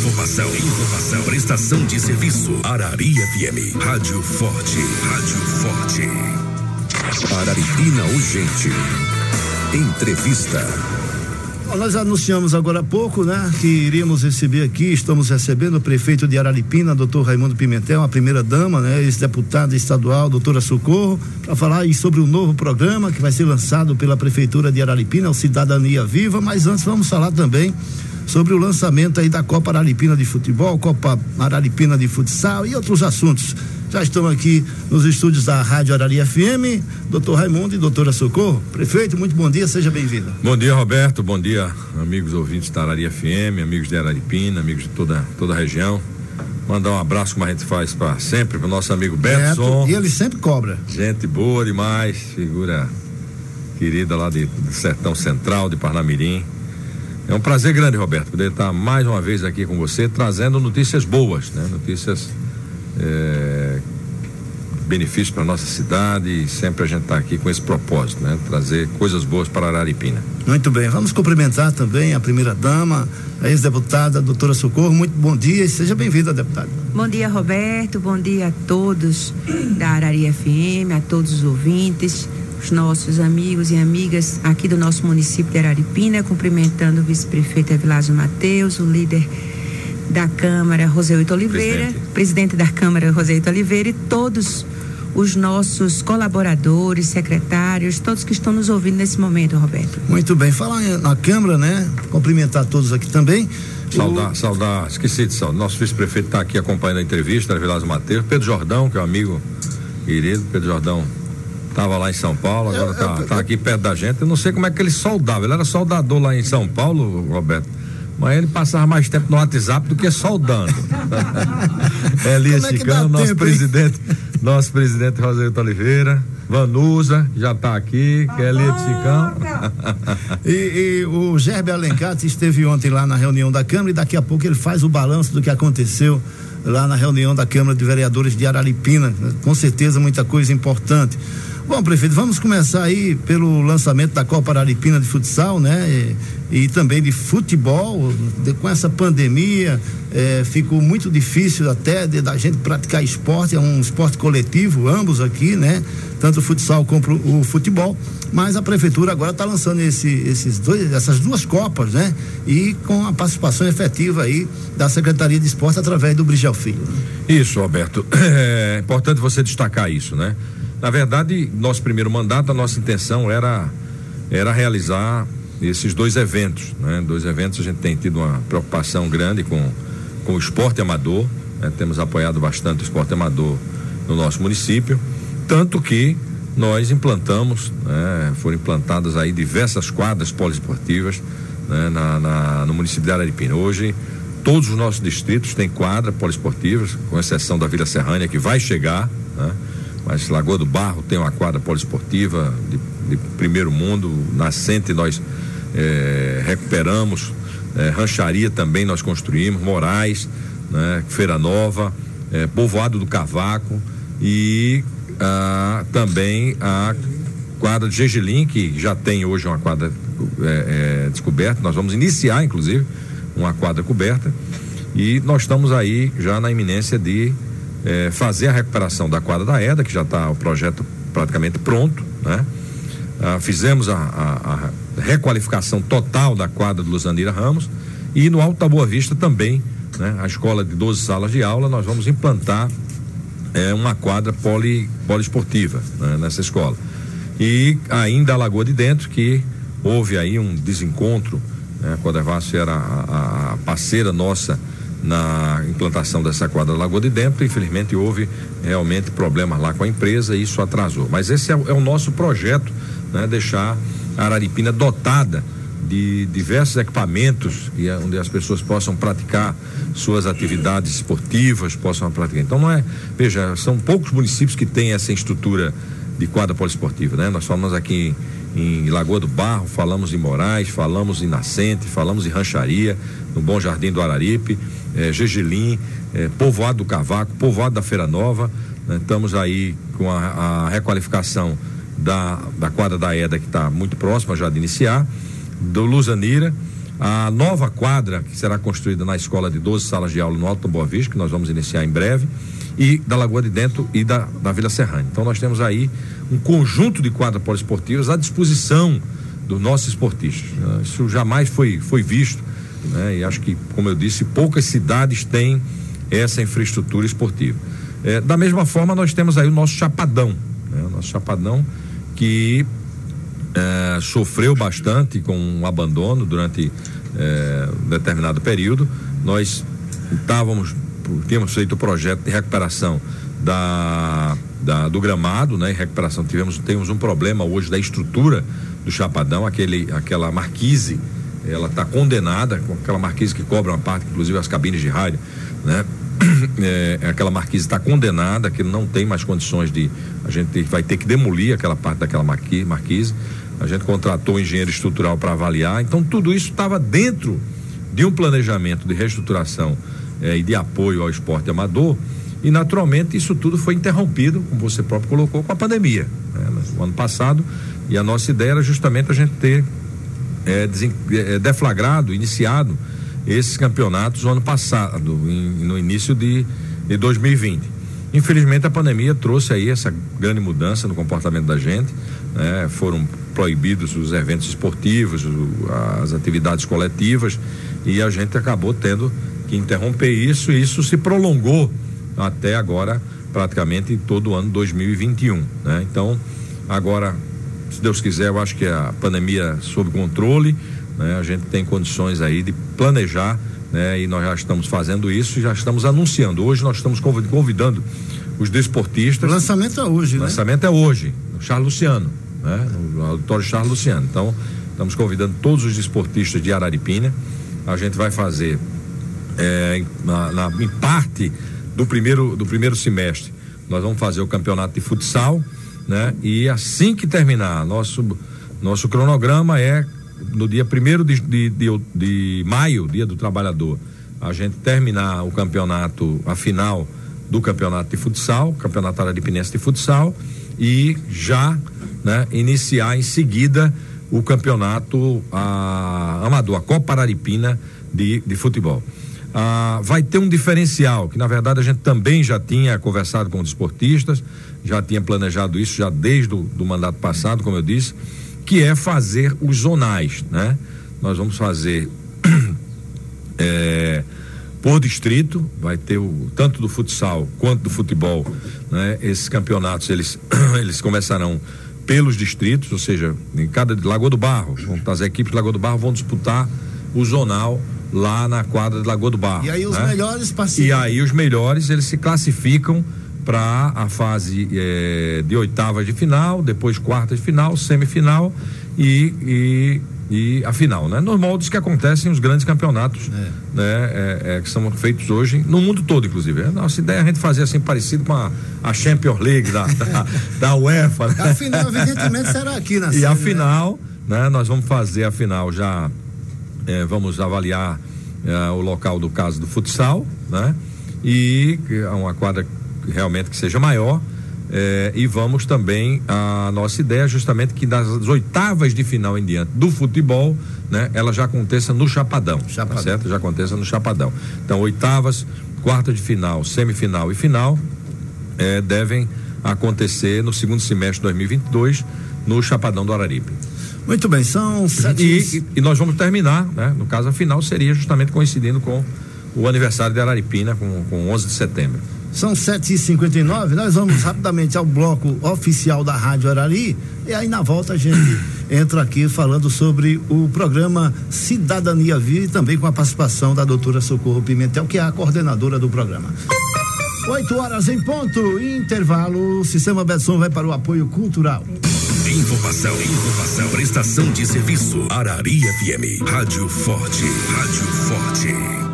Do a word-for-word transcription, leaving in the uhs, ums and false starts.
Informação, informação, prestação de serviço. Arari F M, Rádio Forte, Rádio Forte. Araripina Urgente. Entrevista. Nós anunciamos agora há pouco, né, que iríamos receber aqui, estamos recebendo o prefeito de Araripina, doutor Raimundo Pimentel, a primeira dama, né, ex-deputada estadual, doutora Socorro, para falar aí sobre o novo programa que vai ser lançado pela prefeitura de Araripina, o Cidadania Viva. Mas antes vamos falar também sobre o lançamento aí da Copa Araripina de Futebol, Copa Araripina de Futsal e outros assuntos. Já estão aqui nos estúdios da Rádio Arari F M, doutor Raimundo e doutora Socorro. Prefeito, muito bom dia, seja bem-vindo. Bom dia, Roberto, bom dia, amigos ouvintes da Arari F M, amigos de Araripina, amigos de toda, toda a região. Mandar um abraço, como a gente faz pra sempre, pro nosso amigo Betson. E ele sempre cobra. Gente boa demais, figura querida lá de, do Sertão Central, de Parnamirim. É um prazer grande, Roberto, poder estar mais uma vez aqui com você, trazendo notícias boas, né? Notícias É, benefício para nossa cidade, e sempre a gente está aqui com esse propósito, né? Trazer coisas boas para Araripina. Muito bem, vamos cumprimentar também a primeira dama, a ex-deputada doutora Socorro. Muito bom dia e seja bem-vinda, deputada. Bom dia, Roberto, bom dia a todos da Arari F M, a todos os ouvintes, os nossos amigos e amigas aqui do nosso município de Araripina, cumprimentando o vice-prefeito Evilásio Mateus, o líder da Câmara, Roseito Oliveira, presidente. presidente da Câmara, Roseito Oliveira, e todos os nossos colaboradores, secretários, todos que estão nos ouvindo nesse momento, Roberto. Muito bem, falar na Câmara, né? Cumprimentar todos aqui também. Saudar, o... saudar, esqueci de saudar. Nosso vice-prefeito está aqui acompanhando a entrevista, Evilásio Mateus, Pedro Jordão, que é um amigo querido. Pedro Jordão estava lá em São Paulo, agora está tá aqui perto da gente. Eu não sei como é que ele soldava, ele era soldador lá em São Paulo, Roberto, mas ele passava mais tempo no WhatsApp do que soldando. Elias é Chicão, nosso tempo, presidente, hein? Nosso presidente Roseito Oliveira, Vanusa, já está aqui, que é Elias Chicão. e, e o Gerber Alencar esteve ontem lá na reunião da Câmara, e daqui a pouco ele faz o balanço do que aconteceu lá na reunião da Câmara de Vereadores de Araripina. Com certeza muita coisa importante. Bom, prefeito, vamos começar aí pelo lançamento da Copa Araripina de Futsal, né? E, e também de futebol. De, com essa pandemia, é, ficou muito difícil até de, da gente praticar esporte, é um esporte coletivo, ambos aqui, né? Tanto o futsal como o futebol, mas a prefeitura agora está lançando esse, esses dois, essas duas copas, né? E com a participação efetiva aí da Secretaria de Esporte através do Brigel Filho. Isso, Roberto, é importante você destacar isso, né? Na verdade, nosso primeiro mandato, a nossa intenção era, era realizar esses dois eventos, né? Dois eventos, a gente tem tido uma preocupação grande com, com o esporte amador, né? Temos apoiado bastante o esporte amador no nosso município, tanto que nós implantamos, né? Foram implantadas aí diversas quadras poliesportivas, né? na, na, no município de Araripina. Hoje, todos os nossos distritos têm quadras poliesportivas, com exceção da Vila Serrânia, que vai chegar, né? Mas Lagoa do Barro tem uma quadra poliesportiva de, de primeiro mundo, nascente nós eh, recuperamos, eh, Rancharia também nós construímos, Moraes, né, Feira Nova, eh, Povoado do Cavaco e ah, também a quadra de Gergelim, que já tem hoje uma quadra eh, eh, descoberta. Nós vamos iniciar, inclusive, uma quadra coberta, e nós estamos aí já na iminência de É, fazer a recuperação da quadra da Eda, que já está o projeto praticamente pronto, né? Ah, fizemos a, a, a requalificação total da quadra do Luzanira Ramos, e no Alto da Boa Vista também, né? A escola de doze salas de aula, nós vamos implantar é, uma quadra poli, poliesportiva, né? Nessa escola. E ainda a Lagoa de Dentro, que houve aí um desencontro, né? A Codervasso era a, a parceira nossa na implantação dessa quadra Lagoa de Dentro. Infelizmente houve realmente problemas lá com a empresa e isso atrasou, mas esse é, é o nosso projeto, né? Deixar a Araripina dotada de diversos equipamentos e onde as pessoas possam praticar suas atividades esportivas, possam praticar. Então não é, veja, são poucos municípios que têm essa estrutura de quadra poliesportiva, né? Nós falamos aqui em, em Lagoa do Barro, falamos em Moraes, falamos em Nascente, falamos em Rancharia, no Bom Jardim do Araripe, eh, Gergelim, eh, Povoado do Cavaco, Povoado da Feira Nova, né? Estamos aí com a, a requalificação da, da quadra da Eda, que está muito próxima já de iniciar, do Luzanira, A nova quadra que será construída na escola de doze salas de aula no Alto do Boa Vista, que nós vamos iniciar em breve, e da Lagoa de Dentro e da, da Vila Serrana. Então nós temos aí um conjunto de quadras poliesportivas à disposição dos nossos esportistas. Isso jamais foi, foi visto, né? E acho que, como eu disse, poucas cidades têm essa infraestrutura esportiva. É, da mesma forma, nós temos aí o nosso Chapadão, né? O nosso Chapadão que é, sofreu bastante com um abandono durante é, um determinado período. Nós estávamos, tínhamos feito o projeto de recuperação da, da, do gramado, né? Em recuperação tivemos, temos um problema hoje da estrutura do Chapadão, aquele, aquela marquise, ela está condenada, com aquela marquise que cobra uma parte, inclusive as cabines de rádio, né? É, aquela marquise está condenada, que não tem mais condições de, a gente vai ter que demolir aquela parte daquela marquise, marquise. A gente contratou um engenheiro estrutural para avaliar, então tudo isso estava dentro de um planejamento de reestruturação é, e de apoio ao esporte amador, e naturalmente isso tudo foi interrompido, como você próprio colocou, com a pandemia, né? No ano passado, e a nossa ideia era justamente a gente ter é, desen, é, deflagrado, iniciado esses campeonatos no ano passado, em, no início de, de dois mil e vinte. Infelizmente a pandemia trouxe aí essa grande mudança no comportamento da gente, né? Foram proibidos os eventos esportivos, o, as atividades coletivas, e a gente acabou tendo que interromper isso, e isso se prolongou até agora, praticamente todo o ano dois mil e vinte e um, né? Então, agora, se Deus quiser, eu acho que a pandemia sob controle, né? A gente tem condições aí de planejar, né? E nós já estamos fazendo isso e já estamos anunciando. Hoje nós estamos convidando os desportistas. O lançamento é hoje, o né? O lançamento é hoje, no Charles Luciano, né? No auditório Charles Luciano. Então, estamos convidando todos os desportistas de Araripina. A gente vai fazer é, na, na, em parte do primeiro, do primeiro semestre, nós vamos fazer o campeonato de futsal, né? E assim que terminar, nosso, nosso cronograma é no dia primeiro de, de, de, de maio, dia do trabalhador, a gente terminar o campeonato, a final do campeonato de futsal, campeonato araripinense de futsal, e já, né, iniciar em seguida o campeonato a, amador, a Copa Araripina de, de futebol. Ah, vai ter um diferencial, que na verdade a gente também já tinha conversado com os esportistas, já tinha planejado isso já desde o do mandato passado, como eu disse, que é fazer os zonais, né? Nós vamos fazer é, por distrito, vai ter o, tanto do futsal quanto do futebol, né? Esses campeonatos, eles, eles começarão pelos distritos, ou seja, em cada Lagoa do Barro, as equipes de Lagoa do Barro vão disputar o zonal lá na quadra de Lagoa do Barro. E aí os né? melhores participam. E aí os melhores, eles se classificam para a fase eh, de oitavas de final, depois quartas de final, semifinal e, e, e a final, né? Nos moldes que acontecem os grandes campeonatos, é. né? É, é, que são feitos hoje no mundo todo, inclusive. A nossa ideia é a gente fazer assim parecido com a, a Champions League da, da, da UEFA. Né? A final, evidentemente, será aqui na E série, a final, né? né? Nós vamos fazer a final já, eh, vamos avaliar eh, o local do caso do futsal, né? E é uma quadra realmente que seja maior, eh, e vamos também, a nossa ideia é justamente que das oitavas de final em diante do futebol, né, ela já aconteça no Chapadão, Chapadão. Tá certo? Já aconteça no Chapadão. Então, oitavas, quarta de final, semifinal e final eh, devem acontecer no segundo semestre de dois mil e vinte e dois no Chapadão do Araripe. Muito bem, são sete... E, e, e nós vamos terminar, né? No caso, a final seria justamente coincidindo com o aniversário de Araripina, com, com onze de setembro. São sete e cinquenta e nove, nós vamos rapidamente ao bloco oficial da Rádio Arari, e aí na volta a gente entra aqui falando sobre o programa Cidadania Viva e também com a participação da doutora Socorro Pimentel, que é a coordenadora do programa. Oito horas em ponto, intervalo, o Sistema Betson vai para o apoio cultural. Informação, informação, prestação de serviço. Arari F M, Rádio Forte, Rádio Forte.